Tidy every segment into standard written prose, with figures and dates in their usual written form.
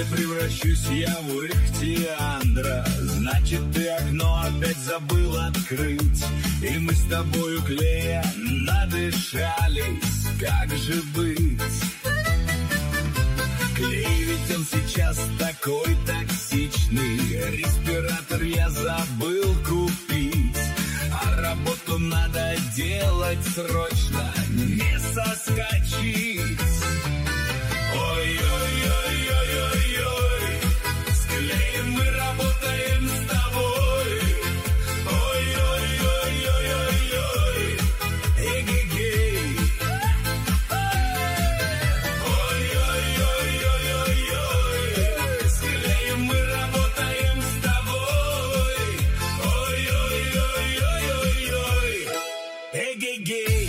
Если превращусь я в ихтиандра, значит ты окно опять забыл открыть. И мы с тобою клея надышались, как же быть? Клей, ведь он сейчас такой токсичный, респиратор я забыл купить. А работу надо делать срочно, не соскочить. Ой-ой-ой-ой-ой-ой, с клеем мы работаем с тобой. Ой-ой-ой-ой-ой-ой, эгегей. Ой-ой-ой-ой-ой, с клеем мы работаем с тобой. Ой-ой-ой-ой-ой-ой, эгегей.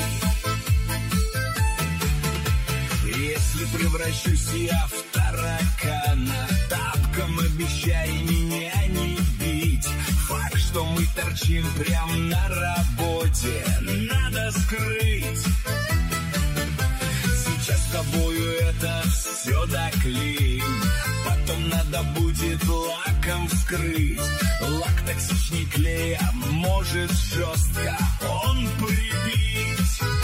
Если превращусь я в таракана, тапком обещай меня не бить. Факт, что мы торчим прям на работе, надо скрыть. Сейчас с тобою это все доклеим, потом надо будет лаком вскрыть. Лак токсичней клея, может жестко он прибить.